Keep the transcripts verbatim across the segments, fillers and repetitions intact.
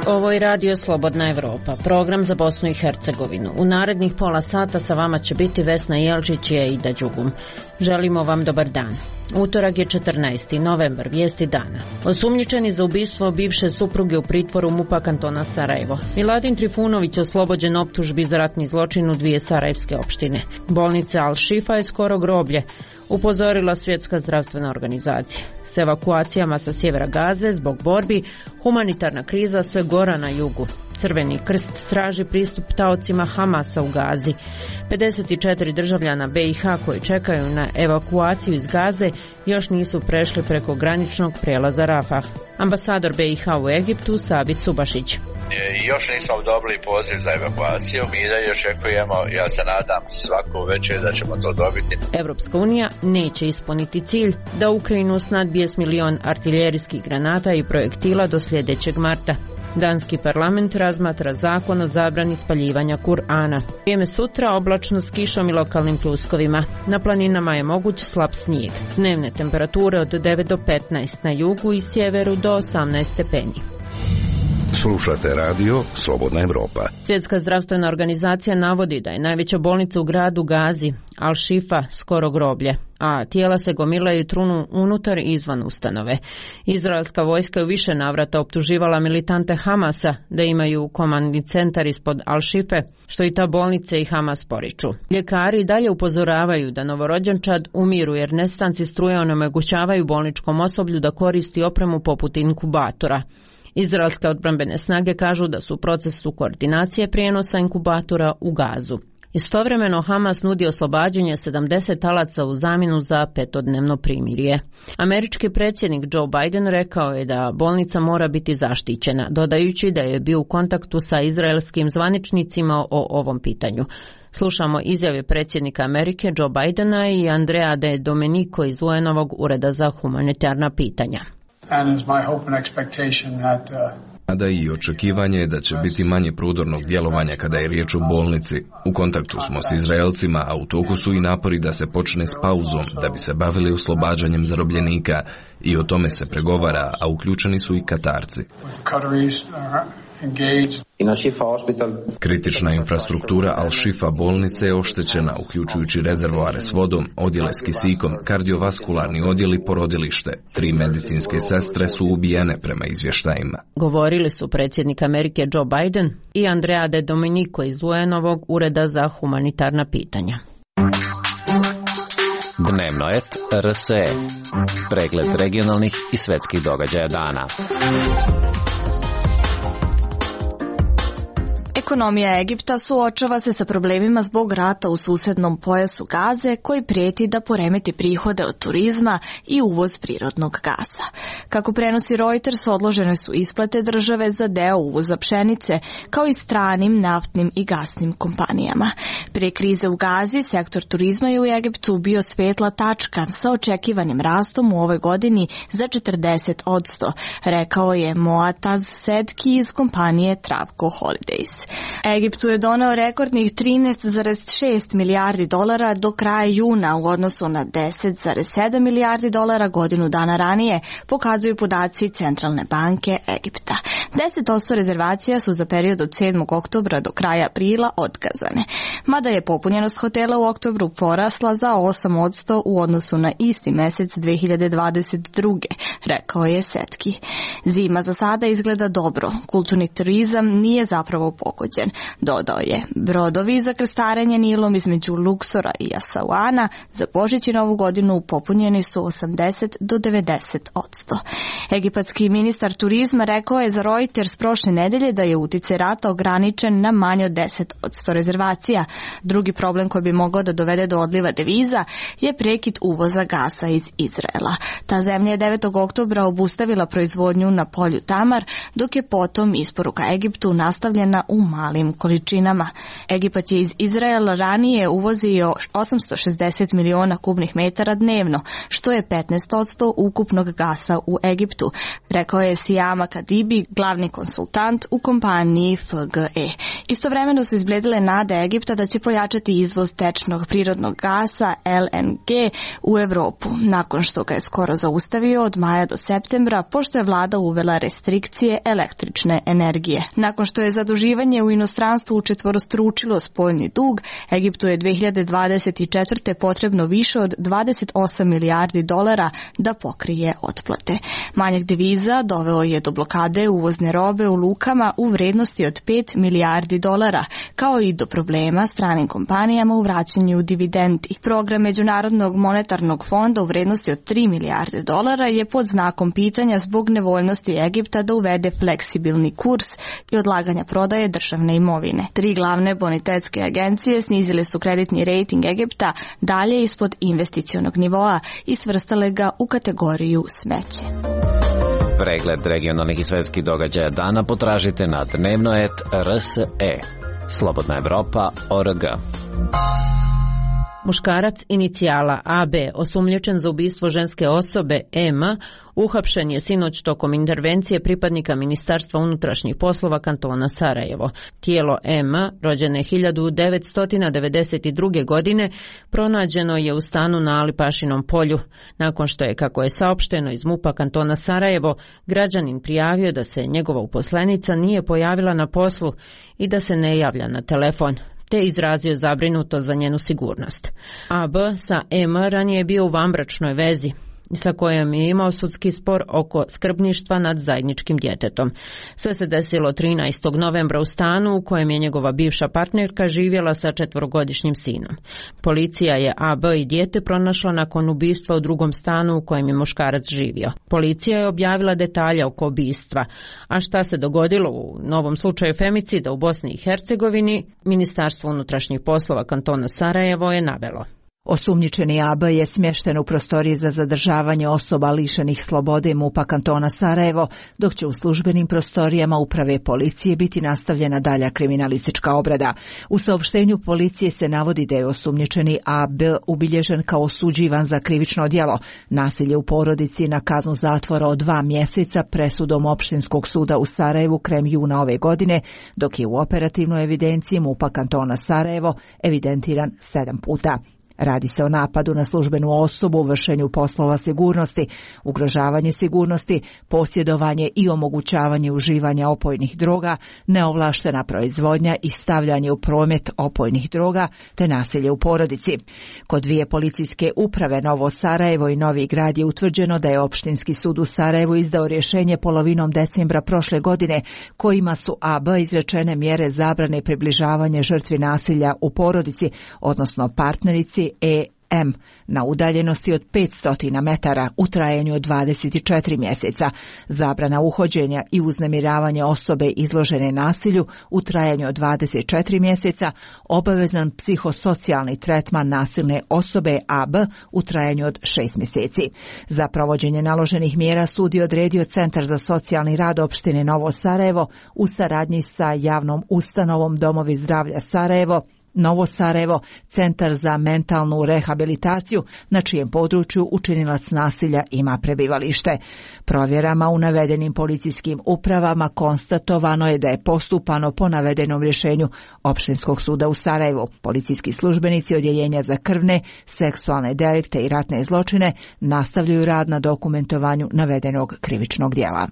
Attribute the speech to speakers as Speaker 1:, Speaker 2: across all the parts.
Speaker 1: Ovo je Radio Slobodna Evropa, program za Bosnu i Hercegovinu. U narednih pola sata sa vama će biti Vesna Jelčić i Ida Đugum. Želimo vam dobar dan. Utorak je četrnaesti novembar, vijesti dana. Osumnjičeni za ubistvo bivše supruge u pritvoru MUP-a kantona Sarajevo. Miladin Trifunović oslobođen optužbi za ratni zločin u dvije sarajevske opštine. Bolnica Al-Šifa je skoro groblje, upozorila Svjetska zdravstvena organizacija. S evakuacijama sa sjevera Gaze zbog borbi, humanitarna kriza sve gora na jugu. Crveni krst traži pristup taocima Hamasa u Gazi. pedeset četiri državljana B i H koji čekaju na evakuaciju iz Gaze još nisu prešli preko graničnog prijelaza Rafah. Ambasador B i H u Egiptu Sabit Subašić.
Speaker 2: Još nismo dobili poziv za evakuaciju, mi dalje očekujemo, ja se nadam svako večer da ćemo to dobiti.
Speaker 1: Evropska unija neće ispuniti cilj da Ukrajinu snadbije s milion artiljerijskih granata i projektila do sljedećeg marta. Danski parlament razmatra zakon o zabrani spaljivanja Kur'ana. Vrijeme sutra oblačno s kišom i lokalnim pljuskovima. Na planinama je moguć slab snijeg. Dnevne temperature od devet do petnaest na jugu i sjeveru do osamnaest stepeni.
Speaker 3: Slušate radio Slobodna Evropa.
Speaker 1: Svjetska zdravstvena organizacija navodi da je najveća bolnica u gradu Gazi, Al-Šifa, skoro groblje, a tijela se gomilaju i trunu unutar i izvan ustanove. Izraelska vojska je u više navrata optuživala militante Hamasa da imaju komandni centar ispod Al-Šife, što i ta bolnica i Hamas poriču. Ljekari dalje upozoravaju da novorođenčad umiru jer nestanci struje onemogućavaju bolničkom osoblju da koristi opremu poput inkubatora. Izraelske odbrambene snage kažu da su u procesu koordinacije prijenosa inkubatora u Gazu. Istovremeno Hamas nudi oslobađanje sedamdeset talaca u zamjenu za petodnevno primirje. Američki predsjednik Joe Biden rekao je da bolnica mora biti zaštićena, dodajući da je bio u kontaktu sa izraelskim zvaničnicima o ovom pitanju. Slušamo izjave predsjednika Amerike Joe Bidena i Andrea De Domenico iz U N-ovog ureda za humanitarna pitanja.
Speaker 4: And it's my hope and expectation that uh...
Speaker 5: Nada i očekivanje je da će biti manje prudornog djelovanja kada je riječ o bolnici. U kontaktu smo s Izraelcima, a u toku su i napori da se počne s pauzom, da bi se bavili oslobađanjem zarobljenika, i o tome se pregovara, a uključeni su i Katarci. Kritična infrastruktura Al-Šifa bolnice je oštećena, uključujući rezervoare s vodom, odjele s kisikom, kardiovaskularni odjel i porodilište. Tri medicinske sestre su ubijene prema izvještajima.
Speaker 1: Govorili su predsjednik Amerike Joe Biden i Andrea De Domenico iz U N-ovog ureda za humanitarna pitanja.
Speaker 6: Dnevnoet R S E. Pregled regionalnih i svjetskih događaja dana.
Speaker 7: Ekonomija Egipta suočava se sa problemima zbog rata u susednom pojasu Gaze koji prijeti da poremeti prihode od turizma i uvoz prirodnog gasa. Kako prenosi Reuters, odložene su isplate države za deo uvoza pšenice, kao i stranim naftnim i gasnim kompanijama. Prije krize u Gazi, sektor turizma je u Egiptu bio svetla tačka sa očekivanim rastom u ovoj godini za četrdeset posto, rekao je Moataz Sedki iz kompanije Travco Holidays. Egiptu je doneo rekordnih trinaest zarez šest milijardi dolara do kraja juna u odnosu na deset zarez sedam milijardi dolara godinu dana ranije, pokazuju podaci Centralne banke Egipta. deset posto rezervacija su za period od sedmog oktobra do kraja aprila otkazane, mada je popunjenost hotela u oktobru porasla za osam posto u odnosu na isti mjesec dvije hiljade dvadeset druge, rekao je Setki. Zima za sada izgleda dobro, kulturni turizam nije zapravo pogođen, dodao je. Brodovi za krstarenje Nilom između Luksora i Asauana za Božić i Novu godinu popunjeni su osamdeset do devedeset posto. Egipatski ministar turizma rekao je za Reuters prošle nedelje da je utjecaj rata ograničen na manje od deset posto rezervacija. Drugi problem koji bi mogao da dovede do odliva deviza je prekid uvoza gasa iz Izraela. Ta zemlja je devetog oktobra obustavila proizvodnju na polju Tamar, dok je potom isporuka Egiptu nastavljena u malim količinama. Egipat je iz Izraela ranije uvozio osamsto šezdeset miliona kubnih metara dnevno, što je petnaest posto ukupnog gasa u Egiptu, rekao je Sijama Kadibi, glavni konsultant u kompaniji F G E. Istovremeno su izbledile nade Egipta da će pojačati izvoz tečnog prirodnog gasa L N G u Evropu, nakon što ga je skoro zaustavio od maja do septembra, pošto je vlada uvela restrikcije električne energije. Nakon što je zaduživanje u inostranstvu učetvorostručilo spoljni dug, Egiptu je dve hiljade dvadeset četvrte. potrebno više od dvadeset osam milijardi dolara da pokrije otplate. Manjak deviza doveo je do blokade uvozne robe u lukama u vrednosti od pet milijardi dolara, kao i do problema stranim kompanijama u vraćanju dividendi. Program Međunarodnog monetarnog fonda u vrednosti od tri milijarde dolara je pod znakom pitanja zbog nevoljnosti Egipta da uvede fleksibilni kurs i odlaganja prodaje državne imovine. Tri glavne bonitetske agencije snizile su kreditni rejting Egipta dalje ispod investicionog nivoa i svrstale ga u kategoriju smeće.
Speaker 6: Pregled regionalnih i svetskih događaja dana potražite na dnevno et r s e. Slobodna Evropa o r g.
Speaker 1: Muškarac inicijala A B, osumnjičen za ubistvo ženske osobe M, uhapšen je sinoć tokom intervencije pripadnika Ministarstva unutrašnjih poslova kantona Sarajevo. Tijelo M, rođene hiljadu devetsto devedeset druge. godine, pronađeno je u stanu na Alipašinom polju, nakon što je, kako je saopšteno iz MUP-a kantona Sarajevo, građanin prijavio da se njegova uposlenica nije pojavila na poslu i da se ne javlja na telefon, te izrazio zabrinutost za njenu sigurnost. A B sa M ranije je bio u vanbračnoj vezi, sa kojom je imao sudski spor oko skrbništva nad zajedničkim djetetom. Sve se desilo trinaestog novembra u stanu u kojem je njegova bivša partnerka živjela sa četvorogodišnjim sinom. Policija je A B i dijete pronašla nakon ubistva u drugom stanu u kojem je muškarac živio. Policija je objavila detalje oko ubistva, a šta se dogodilo u novom slučaju femicida u Bosni i Hercegovini, Ministarstvo unutrašnjih poslova kantona Sarajevo je navelo.
Speaker 8: Osumnjičeni A B je smješten u prostoriji za zadržavanje osoba lišenih slobode MUP-a kantona Sarajevo, dok će u službenim prostorijama uprave policije biti nastavljena dalja kriminalistička obrada. U saopštenju policije se navodi da je osumnjičeni A B ubilježen kao osuđivan za krivično djelo, nasilje u porodici na kaznu zatvora od dva mjeseca presudom Opštinskog suda u Sarajevu krajem juna ove godine, dok je u operativnoj evidenciji MUP-a kantona Sarajevo evidentiran sedam puta. Radi se o napadu na službenu osobu, vršenju poslova sigurnosti, ugrožavanje sigurnosti, posjedovanje i omogućavanje uživanja opojnih droga, neovlaštena proizvodnja i stavljanje u promet opojnih droga te nasilje u porodici. Kod dvije policijske uprave Novo Sarajevo i Novi Grad je utvrđeno da je Opštinski sud u Sarajevu izdao rješenje polovinom decembra prošle godine kojima su A B izrečene mjere zabrane približavanja žrtvi nasilja u porodici, odnosno partnerici E M na udaljenosti od petsto metara u trajanju od dvadeset četiri mjeseca, zabrana uhođenja i uznemiravanja osobe izložene nasilju u trajanju od dvadeset četiri mjeseca, obavezan psihosocijalni tretman nasilne osobe A B u trajanju od šest mjeseci. Za provođenje naloženih mjera sud je odredio Centar za socijalni rad opštine Novo Sarajevo u saradnji sa javnom ustanovom Domovi zdravlja Sarajevo, Novo Sarajevo, Centar za mentalnu rehabilitaciju, na čijem području učinilac nasilja ima prebivalište. Provjerama u navedenim policijskim upravama konstatovano je da je postupano po navedenom rješenju Opštinskog suda u Sarajevu. Policijski službenici odjeljenja za krvne, seksualne delikte i ratne zločine nastavljaju rad na dokumentovanju navedenog krivičnog djela.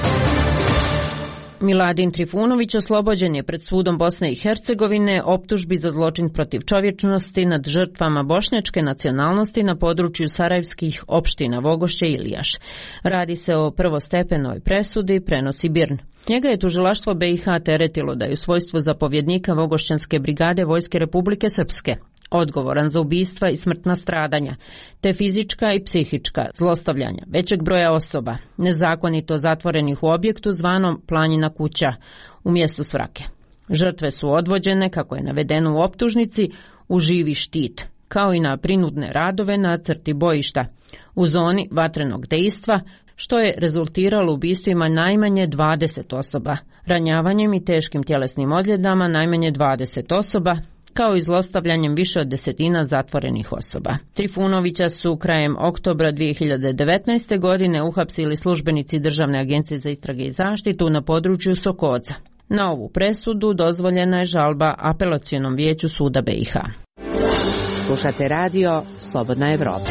Speaker 1: Miladin Trifunović oslobođen je pred sudom Bosne i Hercegovine optužbi za zločin protiv čovječnosti nad žrtvama bošnjačke nacionalnosti na području sarajevskih opština Vogošće i Ilijaš. Radi se o prvostepenoj presudi, prenosi B I R N. Njega je tužilaštvo B i H teretilo da je u svojstvu zapovjednika Vogošćanske brigade Vojske Republike Srpske odgovoran za ubistva i smrtna stradanja, te fizička i psihička zlostavljanja većeg broja osoba, nezakonito zatvorenih u objektu zvanom Planjina kuća u mjestu Svrake. Žrtve su odvođene, kako je navedeno u optužnici, u živi štit, kao i na prinudne radove na crti bojišta, u zoni vatrenog dejstva, što je rezultiralo ubistvima najmanje dvadeset osoba, ranjavanjem i teškim tjelesnim ozljedama najmanje dvadeset osoba, kao i zlostavljanjem više od desetina zatvorenih osoba. Trifunovića su krajem oktobra dvije hiljade devetnaeste. godine uhapsili službenici Državne agencije za istrage i zaštitu na području Sokoca. Na ovu presudu dozvoljena je žalba Apelacionom vijeću suda B i H.
Speaker 9: Slušate radio Slobodna Evropa.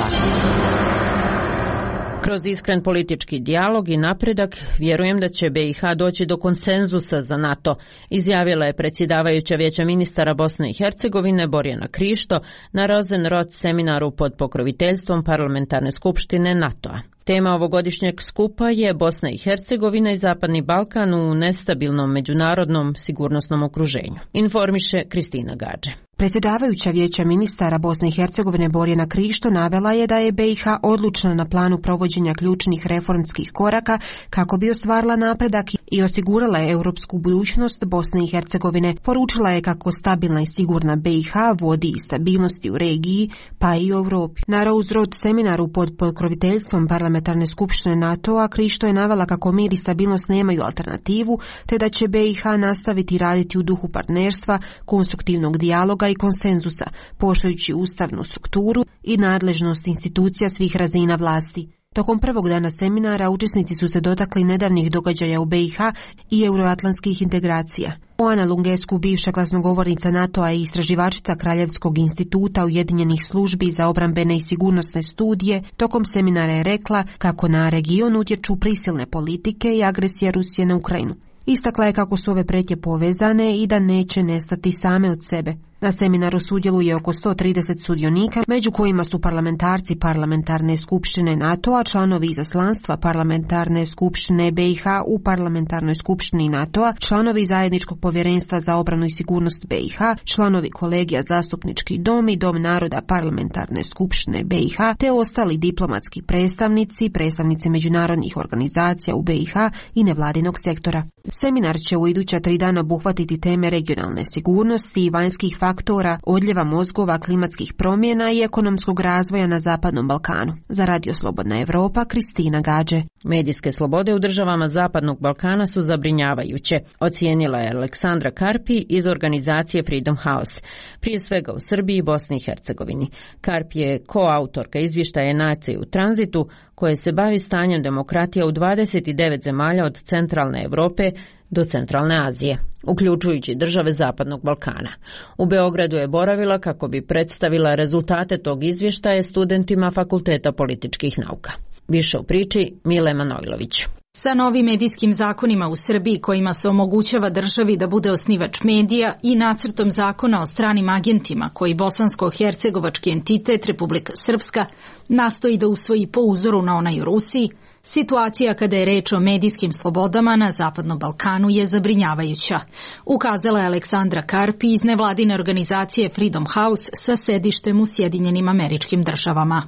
Speaker 1: Kroz iskren politički dijalog i napredak vjerujem da će B i H doći do konsenzusa za NATO, izjavila je predsjedavajuća Vijeća ministara Bosne i Hercegovine Borjana Krišto na Rosenrod seminaru pod pokroviteljstvom Parlamentarne skupštine NATO-a. Tema ovogodišnjeg skupa je Bosna i Hercegovina i Zapadni Balkan u nestabilnom međunarodnom sigurnosnom okruženju. Informiše Kristina Gađe.
Speaker 10: Predsjedavajuća Vijeća ministara Bosne i Hercegovine Borjana Krišto navela je da je B i H odlučna na planu provođenja ključnih reformskih koraka kako bi ostvarila napredak i osigurala je europsku budućnost Bosne i Hercegovine. Poručila je kako stabilna i sigurna B i H vodi i stabilnosti u regiji, pa i u Europi. Na Rose Road seminaru pod pokroviteljstvom Parlamentarne skupštine NATO-a Krišto je navela kako mir i stabilnost nemaju alternativu, te da će B i H nastaviti raditi u duhu partnerstva, konstruktivnog dijaloga i konsenzusa, poštujući ustavnu strukturu i nadležnost institucija svih razina vlasti. Tokom prvog dana seminara učesnici su se dotakli nedavnih događaja u B i H i euroatlantskih integracija. Oana Lungescu, bivša glasnogovornica NATO-a i istraživačica Kraljevskog instituta Ujedinjenih službi za obrambene i sigurnosne studije, tokom seminara je rekla kako na region utječu prisilne politike i agresija Rusije na Ukrajinu. Istakla je kako su ove prijetnje povezane i da neće nestati same od sebe. Na seminaru sudjeluje oko sto trideset sudionika, među kojima su parlamentarci Parlamentarne skupštine NATO-a, članovi izaslanstva Parlamentarne skupštine B i H u Parlamentarnoj skupštini NATO-a, članovi Zajedničkog povjerenstva za obranu i sigurnost B i H, članovi kolegija Zastupnički dom i Dom naroda Parlamentarne skupštine B i H, te ostali diplomatski predstavnici, predstavnici međunarodnih organizacija u B i H i nevladinog sektora. Seminar će u iduća tri dana obuhvatiti teme regionalne sigurnosti i vanjskih faktora, odljeva mozgova, klimatskih promjena i ekonomskog razvoja na Zapadnom Balkanu. Za Radio Slobodna Evropa, Kristina Gađe.
Speaker 1: Medijske slobode u državama Zapadnog Balkana su zabrinjavajuće, ocijenila je Aleksandra Karpi iz organizacije Freedom House, prije svega u Srbiji i Bosni i Hercegovini. Karpi je koautorka izvještaja Nacije u tranzitu, koje se bavi stanjem demokratija u dvadeset devet zemalja od centralne Europe do centralne Azije, uključujući države Zapadnog Balkana. U Beogradu je boravila kako bi predstavila rezultate tog izvještaja studentima Fakulteta političkih nauka. Više u priči Mile Manojlović.
Speaker 11: Sa novim medijskim zakonima u Srbiji kojima se omogućava državi da bude osnivač medija i nacrtom zakona o stranim agentima koji bosansko-hercegovački entitet Republika Srpska nastoji da usvoji po uzoru na onaj u Rusiji, situacija kada je reč o medijskim slobodama na Zapadnom Balkanu je zabrinjavajuća, ukazala je Aleksandra Karpi iz nevladine organizacije Freedom House sa sedištem u Sjedinjenim Američkim Državama.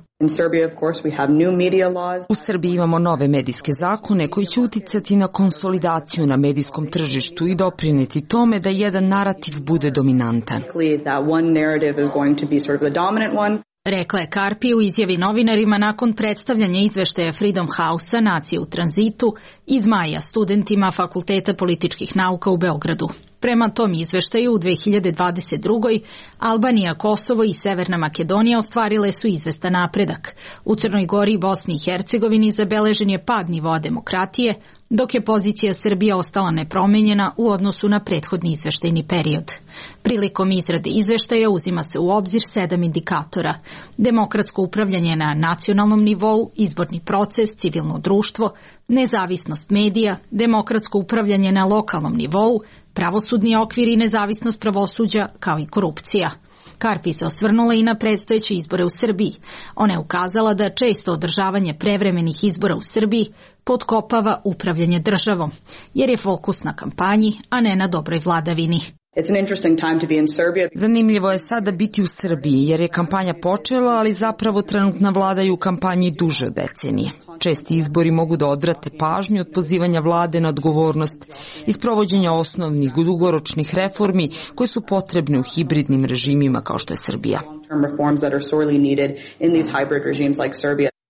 Speaker 12: U Srbiji imamo nove medijske zakone koji će uticati na konsolidaciju na medijskom tržištu i doprinijeti tome da jedan narativ bude dominantan.
Speaker 11: Rekla je Karpi u izjavi novinarima nakon predstavljanja izveštaja Freedom House-a Nacije u tranzitu iz maja studentima Fakulteta političkih nauka u Beogradu. Prema tom izveštaju u dve hiljade dvadeset drugoj. Albanija, Kosovo i Severna Makedonija ostvarile su izvestan napredak. U Crnoj Gori i Bosni i Hercegovini zabeležen je pad nivoa demokratije, dok je pozicija Srbije ostala nepromenjena u odnosu na prethodni izveštajni period. Prilikom izrade izveštaja uzima se u obzir sedam indikatora: demokratsko upravljanje na nacionalnom nivou, izborni proces, civilno društvo, nezavisnost medija, demokratsko upravljanje na lokalnom nivou, pravosudni okvir i nezavisnost pravosuđa, kao i korupcija. Karpi se osvrnula i na predstojeće izbore u Srbiji. Ona je ukazala da često održavanje prevremenih izbora u Srbiji potkopava upravljanje državom, jer je fokus na kampanji, a ne na dobroj vladavini.
Speaker 12: Zanimljivo je sada biti u Srbiji, jer je kampanja počela, ali zapravo trenutna vlada je u kampanji duže od decenije. Česti izbori mogu da odvrate pažnju od pozivanja vlade na odgovornost i sprovođenja osnovnih dugoročnih reformi koje su potrebne u hibridnim režimima kao što je Srbija.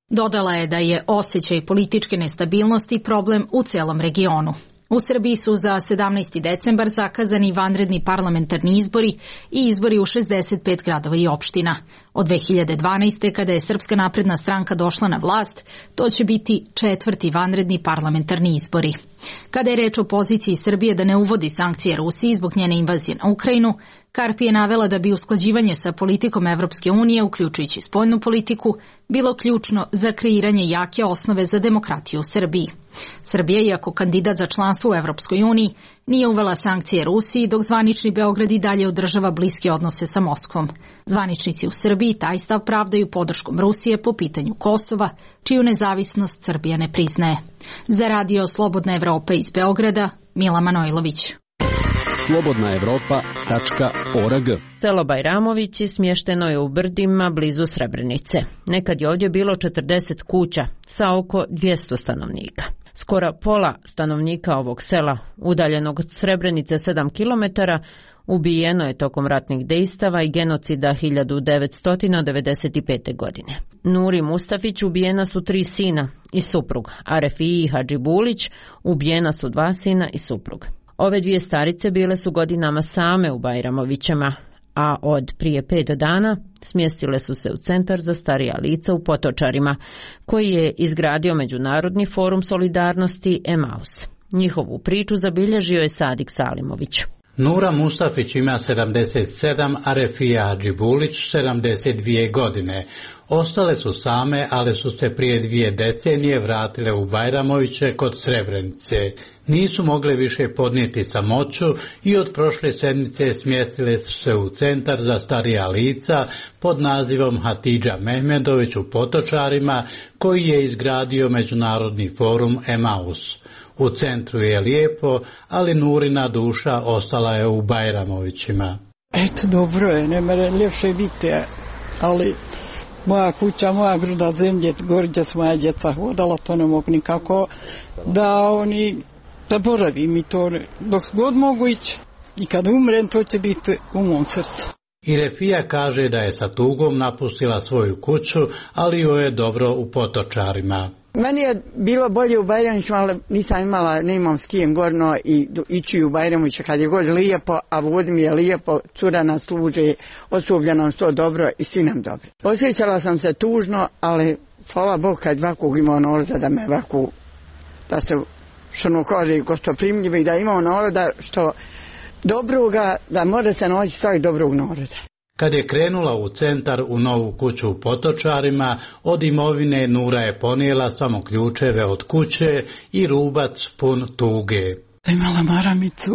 Speaker 11: Dodala je da je osjećaj političke nestabilnosti problem u celom regionu. U Srbiji su za sedamnaesti decembar zakazani vanredni parlamentarni izbori i izbori u šezdeset pet gradova i opština. Od dve hiljade dvanaeste. kada je Srpska napredna stranka došla na vlast, to će biti četvrti vanredni parlamentarni izbori. Kada je reč o poziciji Srbije da ne uvodi sankcije Rusiji zbog njene invazije na Ukrajinu, Karpi je navela da bi usklađivanje sa politikom Evropske unije, uključujući spoljnu politiku, bilo ključno za kreiranje jake osnove za demokratiju u Srbiji. Srbija, iako kandidat za članstvo u Evropskoj uniji, nije uvela sankcije Rusiji, dok zvanični Beograd i dalje održava bliske odnose sa Moskvom. Zvaničnici u Srbiji taj stav pravdaju podrškom Rusije po pitanju Kosova, čiju nezavisnost Srbija ne priznaje. Za radio Slobodna Evropa iz Beograda, Mila Manojlović.
Speaker 13: slobodna evropa tačka org.
Speaker 1: Selo Bajramovići smješteno je u brdima blizu Srebrenice. Nekad je ovdje bilo četrdeset kuća sa oko dvjesto stanovnika. Skoro pola stanovnika ovog sela, udaljenog od Srebrenice sedam kilometara, ubijeno je tokom ratnih dejstava i genocida hiljadu devetsto devedeset pete. godine. Nuri Mustafić ubijena su tri sina i suprug, a Refiji Hadžibulić ubijena su dva sina i suprug. Ove dvije starice bile su godinama same u Bajramovićama, a od prije pet dana smjestile su se u Centar za starija lica u Potočarima, koji je izgradio Međunarodni forum solidarnosti Emaus. Njihovu priču zabilježio je Sadik Salimović.
Speaker 14: Nura Mustafić ima sedamdeset sedam, a Refija Hadžibulić sedamdeset dvije godine. Ostale su same, ali su se prije dvije decenije vratile u Bajramoviće kod Srebrenice. Nisu mogle više podnijeti samoću i od prošle sedmice smjestile su se u Centar za starija lica pod nazivom Hatidža Mehmedović u Potočarima, koji je izgradio Međunarodni forum Emaus. U centru je lijepo, ali Nurina duša ostala je u Bajramovićima.
Speaker 15: Eto, dobro je, ne mere ljepše biti, ali moja kuća, moja gruda zemlje, gore gdje su moja djeca hodala, to ne mogu nikako da oni zaboravi mi to dok god mogu ići. I kad umrem, to će biti u mom srcu.
Speaker 14: I Refija kaže da je sa tugom napustila svoju kuću, ali joj je dobro u Potočarima.
Speaker 16: Meni je bilo bolje u Bajramoviću, ali nisam imala, ne imam s kijem gorno i ići u Bajramoviću kad je god lijepo, a vodi mi je lijepo, cura nas služi, osoblja nam to dobro i svi nam dobro. Osjećala sam se tužno, ali hvala Bog kad ovakvog imao naroda da me ovako, da se što no kaže gostoprimljivi, da imao naroda što dobroga, da mora se naći svak dobrog naroda.
Speaker 14: Kad je krenula u centar u novu kuću u Potočarima, od imovine Nura je ponijela samo ključeve od kuće i rubac pun tuge.
Speaker 15: Imala maramicu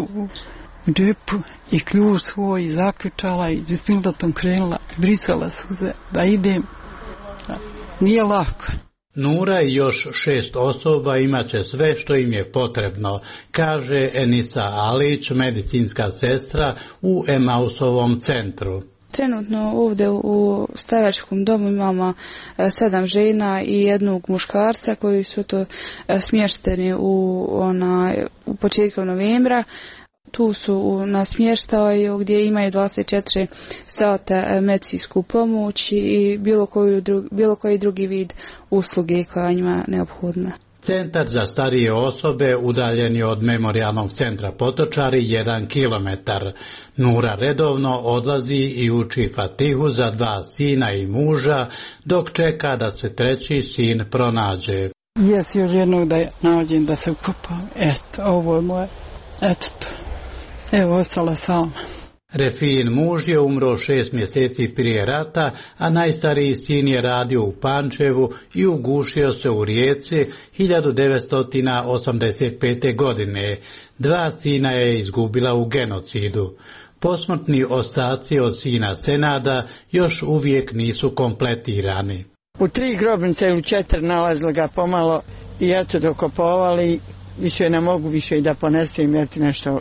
Speaker 15: u džepu i ključ svoj i zaključala i bismildatom krenula, brisala suze da idem. Da, nije lako.
Speaker 14: Nura i još šest osoba imat će sve što im je potrebno, kaže Enisa Alić, medicinska sestra u Emausovom centru.
Speaker 17: Trenutno ovdje u staračkom domu imamo sedam žena i jednog muškarca koji su to smješteni u, ona, u početku novembra. Tu su na smještaju gdje imaju dvadeset četiri sata medicinsku pomoć i bilo, koju, bilo koji drugi vid usluge koja je njima neophodna.
Speaker 14: Centar za starije osobe udaljen je od memorijalnog centra Potočari jedan kilometar. Nura redovno odlazi i uči Fatihu za dva sina i muža, dok čeka da se treći sin pronađe.
Speaker 15: Jes još jednog da nađem da se ukupam. Eto, ovo je moje. Eto to. Evo, ostala sama.
Speaker 14: Refijin muž je umro šest mjeseci prije rata, a najstariji sin je radio u Pančevu i ugušio se u Rijeci hiljadu devetsto osamdeset pete. godine. Dva sina je izgubila u genocidu. Posmrtni ostaci od sina Senada još uvijek nisu kompletirani.
Speaker 16: U tri grobnice ili četiri nalazili ga pomalo i eto dokopovali, više ne mogu više i da ponesem, jer ti nešto,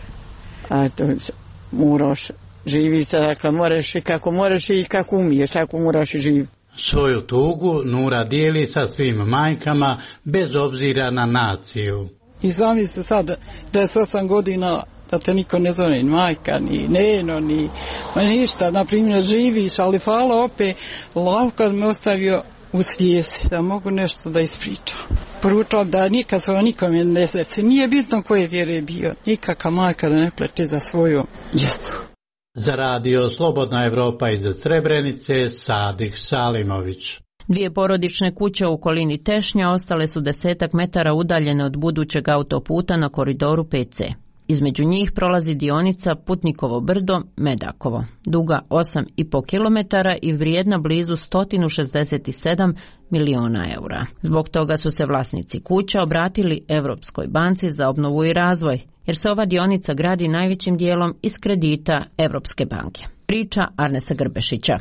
Speaker 16: a to moraš, živi se, dakle moraš i kako moraš i kako umiješ, tako moraš i živi.
Speaker 14: Svoju tugu Nura dijeli sa svim majkama bez obzira na naciju.
Speaker 15: I zamisli sad deset osam godina da te niko ne zove ni majka, ni neno, ni ništa, na primjer živiš, ali hvala opet, lako kad me ostavio u svijesti, da mogu nešto da ispričam. Poručam da nikad svoj nikome ne desi. Nije bitno koje vjere bio. Nikakva majka da ne pleče za svoju djecu.
Speaker 14: Za radio Slobodna Evropa iz Srebrenice, Sadih Salimović.
Speaker 1: Dvije porodične kuće u okolini Tešnja ostale su desetak metara udaljene od budućeg autoputa na koridoru pet ce. Između njih prolazi dionica Putnikovo brdo Medakovo, duga osam i po kilometara i vrijedna blizu sto šezdeset sedam miliona eura. Zbog toga su se vlasnici kuća obratili Europskoj banci za obnovu i razvoj, jer se ova dionica gradi najvećim dijelom iz kredita Europske banke. Priča Arnesa Grbešića.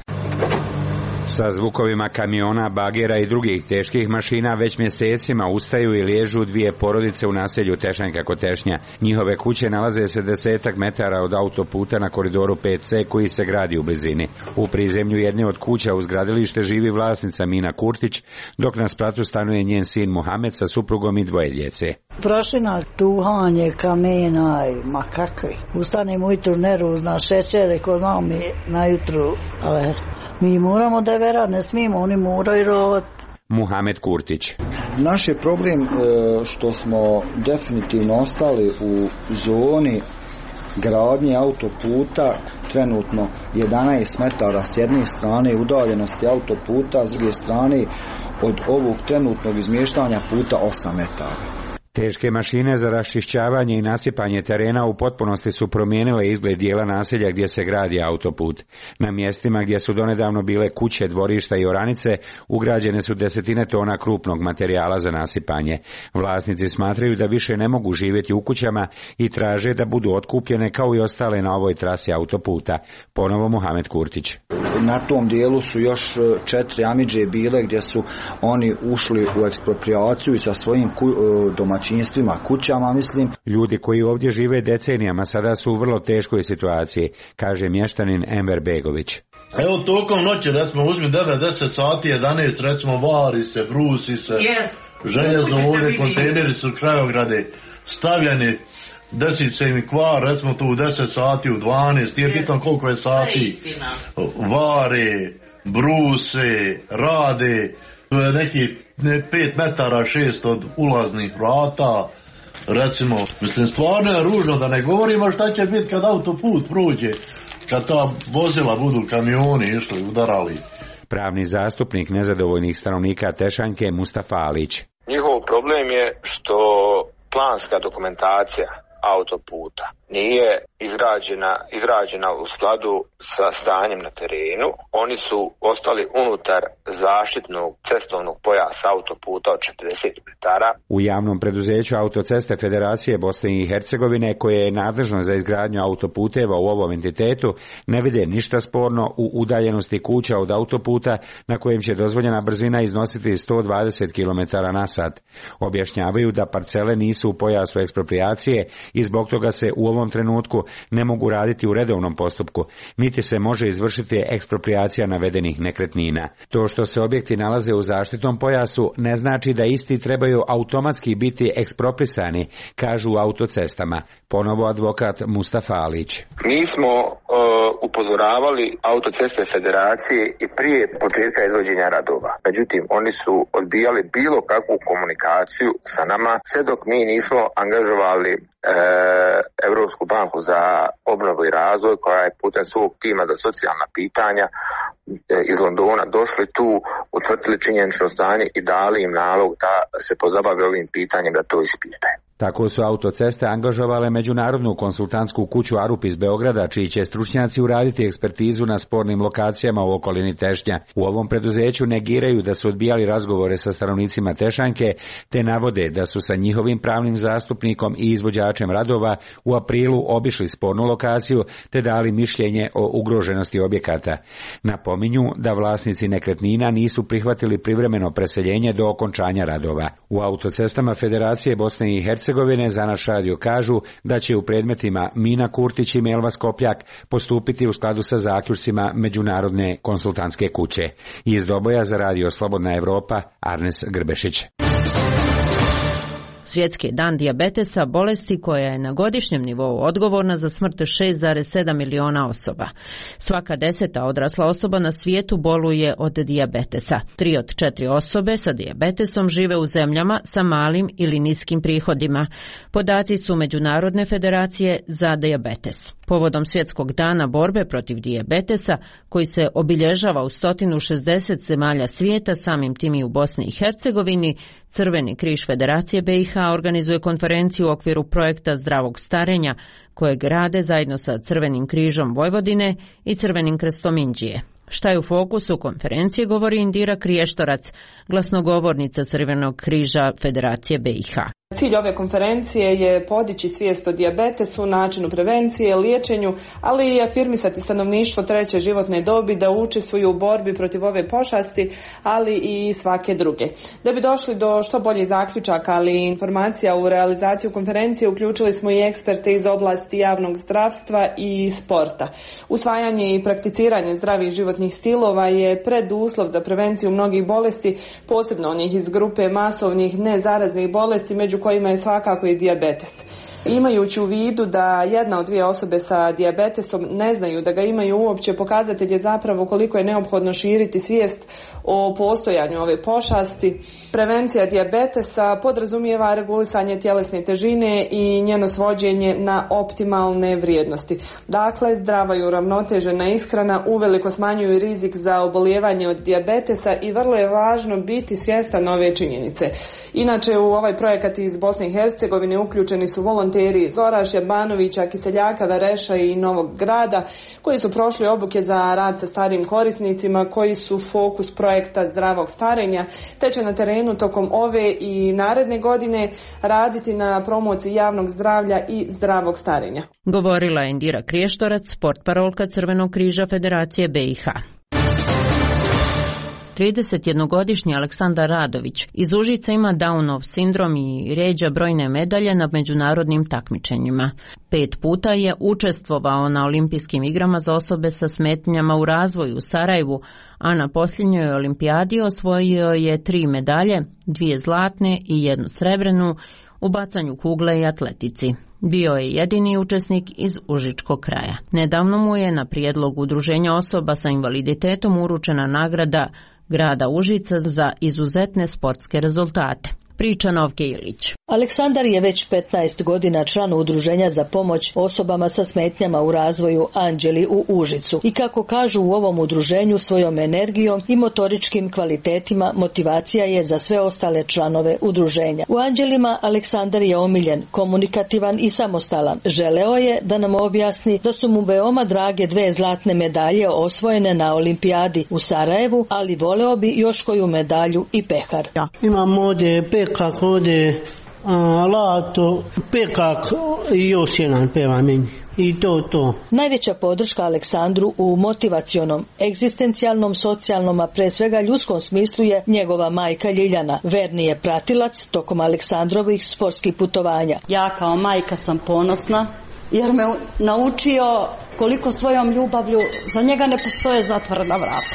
Speaker 18: Sa zvukovima kamiona, bagera i drugih teških mašina već mjesecima ustaju i liježu dvije porodice u naselju Tešanjka kod Tešnja. Njihove kuće nalaze se desetak metara od autoputa na koridoru pet ce koji se gradi u blizini. U prizemlju jedne od kuća uz gradilište živi vlasnica Mina Kurtić, dok na spratu stanuje njen sin Muhamed sa suprugom i dvoje djece.
Speaker 19: Prašina, tuhanje, kamena, ma kakvi. Ustanem ujutru nervozna, šećere kod mami na jutru, ali mi moramo da vera, ne smijemo, oni moraju rovat.
Speaker 18: Muhamed Kurtić.
Speaker 20: Naš je problem što smo definitivno ostali u zoni gradnje autoputa, trenutno jedanaest metara s jedne strane udaljenosti autoputa, s druge strane od ovog trenutnog izmještanja puta osam metara.
Speaker 18: Teške mašine za raščišćavanje i nasipanje terena u potpunosti su promijenile izgled dijela naselja gdje se gradi autoput. Na mjestima gdje su donedavno bile kuće, dvorišta i oranice, ugrađene su desetine tona krupnog materijala za nasipanje. Vlasnici smatraju da više ne mogu živjeti u kućama i traže da budu otkupljene kao i ostale na ovoj trasi autoputa. Ponovo Muhamed Kurtić.
Speaker 20: Na tom dijelu su još četiri amidže bile gdje su oni ušli u eksproprijaciju sa svojim domaćinstvima, kućama, mislim.
Speaker 18: Ljudi koji ovdje žive decenijama sada su u vrlo teškoj situaciji, kaže mještanin Enver Begović.
Speaker 21: Evo tokom noći, recimo, uzmi devet deset sati, jedanaest, recimo, vari se, brusi se, yes. Željezno ovdje, kontejneri su krajograde stavljeni, desi se im kvar, recimo tu u deset sati, u dvanaest, jer pitam koliko je sati, vare, bruse, rade, to je neki ne, pet metara, šest od ulaznih vrata, recimo, mislim, stvarno je ružno da ne govorimo šta će biti kad autoput prođe, kad ta vozila budu kamioni išli, udarali.
Speaker 18: Pravni zastupnik nezadovoljnih stanovnika Tešanjke Mustafa Alić.
Speaker 22: Njihov problem je što planska dokumentacija autoputa nije izrađena, izrađena u skladu sa stanjem na terenu. Oni su ostali unutar zaštitnog cestovnog pojasa autoputa od četrdeset metara.
Speaker 18: U javnom preduzeću Autoceste Federacije Bosne i Hercegovine, koje je nadležno za izgradnju autoputeva u ovom entitetu, ne vide ništa sporno u udaljenosti kuća od autoputa na kojem će dozvoljena brzina iznositi sto dvadeset kilometara na sat. Objašnjavaju da parcele nisu u pojasu eksproprijacije i zbog toga se u ovom trenutku ne mogu raditi u redovnom postupku, niti se može izvršiti eksproprijacija navedenih nekretnina. To što se objekti nalaze u zaštitnom pojasu ne znači da isti trebaju automatski biti eksproprisani, kažu u Autocestama. Ponovo advokat Mustafa Alić.
Speaker 22: Mi smo uh, upozoravali Autoceste Federacije i prije početka izvođenja radova. Međutim, oni su odbijali bilo kakvu komunikaciju sa nama, sve dok mi nismo angažovali Europsku banku za obnovu i razvoj, koja je putem svog tima za socijalna pitanja iz Londona došli tu, utvrdili činjenično stanje i dali im nalog da se pozabave ovim pitanjem, da to ispitaju.
Speaker 18: Tako su Autoceste angažovale međunarodnu konsultantsku kuću Arup iz Beograda, čiji će stručnjaci uraditi ekspertizu na spornim lokacijama u okolini Tešnja. U ovom preduzeću negiraju da su odbijali razgovore sa stanovnicima Tešanjke, te navode da su sa njihovim pravnim zastupnikom i izvođačem radova u aprilu obišli spornu lokaciju, te dali mišljenje o ugroženosti objekata. Napominju da vlasnici nekretnina nisu prihvatili privremeno preseljenje do okončanja radova. U Autocestama Federacije Bosne i Hercegovine za naš radio kažu da će u predmetima Mina Kurtić i Melva Skopljak postupiti u skladu sa zaključcima Međunarodne konsultantske kuće. Iz Doboja za radio Slobodna Evropa, Arnes Grbešić.
Speaker 1: Svjetski dan dijabetesa, bolesti koja je na godišnjem nivou odgovorna za smrt šest zarez sedam miliona osoba. Svaka deseta odrasla osoba na svijetu boluje od dijabetesa. Tri od četiri osobe sa dijabetesom žive u zemljama sa malim ili niskim prihodima. Podaci su Međunarodne federacije za dijabetes. Povodom Svjetskog dana borbe protiv dijabetesa, koji se obilježava u sto šezdeset zemalja svijeta, samim tim i u Bosni i Hercegovini, Crveni križ Federacije B i H organizuje konferenciju u okviru projekta zdravog starenja, kojeg rade zajedno sa Crvenim križom Vojvodine i Crvenim krstom Indije. Šta je u fokusu konferencije, govori Indira Kriještorac, glasnogovornica Crvenog križa Federacije B i H.
Speaker 2: Cilj ove konferencije je podići svijest o dijabetesu, načinu prevencije, liječenju, ali i afirmisati stanovništvo treće životne dobi da učestvuju u borbi protiv ove pošasti, ali i svake druge. Da bi došli do što boljih zaključaka, ali i informacija u realizaciju konferencije, uključili smo i eksperte iz oblasti javnog zdravstva i sporta. Usvajanje i prakticiranje zdravih životnih stilova je preduslov za prevenciju mnogih bolesti, posebno onih iz grupe masovnih nezaraznih bolesti, među kojima je svakako i dijabetes. Imajući u vidu da jedna od dvije osobe sa dijabetesom ne znaju da ga imaju uopće, pokazatelj je zapravo koliko je neophodno širiti svijest o postojanju ove pošasti. Prevencija dijabetesa podrazumijeva regulisanje tjelesne težine i njeno svođenje na optimalne vrijednosti. Dakle, zdrava i uravnotežena ishrana uveliko smanjuju rizik za obolijevanje od dijabetesa i vrlo je važno biti svjestan ove činjenice. Inače, u ovaj projekat iz Bosne i Hercegovine uključeni su volonteri iz Orašja, Banovića, Kiseljaka, Vareša i Novog Grada, koji su prošli obuke za rad sa starijim korisnicima, koji su fokus projekta zdravog starenja, te će na terenu tokom ove i naredne godine raditi na promociji javnog zdravlja i zdravog starenja.
Speaker 1: Govorila je Indira Kriještorac, portparolka Crvenog križa Federacije B i H. tridesetjednogodišnji Aleksandar Radović iz Užica ima Downov sindrom i ređa brojne medalje na međunarodnim takmičenjima. Pet puta je učestvovao na olimpijskim igrama za osobe sa smetnjama u razvoju u Sarajevu, a na posljednjoj olimpijadi osvojio je tri medalje, dvije zlatne i jednu srebrenu u bacanju kugle i atletici. Bio je jedini učesnik iz Užičkog kraja. Nedavno mu je na prijedlog Udruženja osoba sa invaliditetom uručena nagrada grada Užica za izuzetne sportske rezultate. Priča Novke Ilić.
Speaker 3: Aleksandar je već petnaest godina član Udruženja za pomoć osobama sa smetnjama u razvoju Anđeli u Užicu i kako kažu u ovom udruženju svojom energijom i motoričkim kvalitetima motivacija je za sve ostale članove udruženja. U Anđelima Aleksandar je omiljen, komunikativan i samostalan. Želeo je da nam objasni da su mu veoma drage dve zlatne medalje osvojene na olimpijadi u Sarajevu, ali voleo bi još koju medalju i pehar.
Speaker 23: Ja, imam ovdje pekak, ovdje alato, pekak i još jedan peva meni. I to, to.
Speaker 3: Najveća podrška Aleksandru u motivacionom, egzistencijalnom, socijalnom, a pre svega ljudskom smislu je njegova majka Ljiljana. Verni je pratilac tokom Aleksandrovih sportskih putovanja.
Speaker 24: Ja kao majka sam ponosna jer me naučio koliko svojom ljubavlju, za njega ne postoje zatvorena vrata.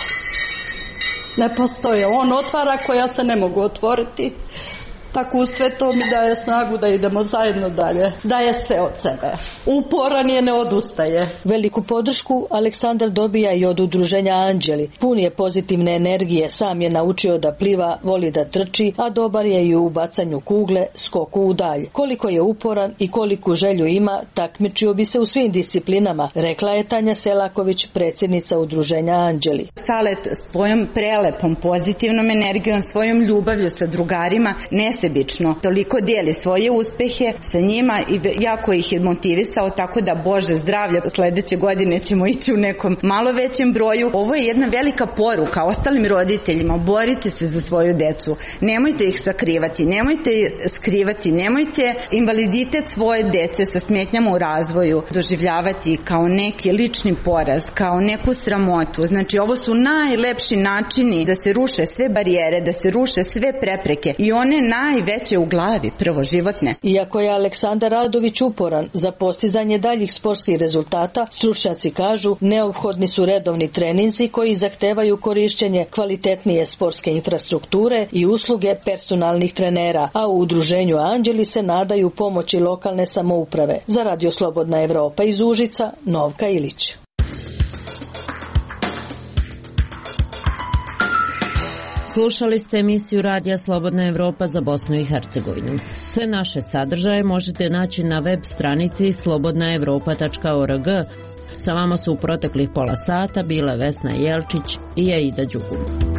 Speaker 24: Ne postoje. On otvara koja se ne mogu otvoriti. Tako sve to mi daje snagu da idemo zajedno dalje. Daje sve od sebe. Uporan je, ne odustaje.
Speaker 3: Veliku podršku Aleksandar dobija i od udruženja Anđeli. Pun je pozitivne energije, sam je naučio da pliva, voli da trči, a dobar je i u bacanju kugle, skoku u dalj. Koliko je uporan i koliku želju ima, takmičio bi se u svim disciplinama, rekla je Tanja Selaković, predsjednica udruženja Anđeli.
Speaker 25: Salet svojom prelepom, pozitivnom energijom, svojom ljubavlju sa drugarima, nesebično toliko dijeli svoje uspehe sa njima i jako ih je motivisao, tako da Bože zdravlja, sljedeće godine ćemo ići u nekom malo većem broju. Ovo je jedna velika poruka ostalim roditeljima, borite se za svoju decu, nemojte ih sakrivati, nemojte skrivati, nemojte invaliditet svoje dece sa smetnjama u razvoju doživljavati kao neki lični poraz, kao neku sramotu. Znači ovo su najlepši načini da se ruše sve barijere, da se ruše sve prepreke i one naj najveće u glavi, prvo životne.
Speaker 3: Iako je Aleksandar Radović uporan za postizanje daljih sportskih rezultata, stručnjaci kažu neophodni su redovni treninzi koji zahtevaju korišćenje kvalitetnije sportske infrastrukture i usluge personalnih trenera, a u udruženju Anđeli se nadaju pomoći lokalne samouprave. Za Radio Slobodna Evropa iz Užica, Novka Ilić.
Speaker 1: Slušali ste emisiju Radija Slobodna Evropa za Bosnu i Hercegovinu. Sve naše sadržaje možete naći na web stranici slobodna evropa tačka org. Sa vama su u proteklih pola sata bile Vesna Jelčić i Aida Đugum.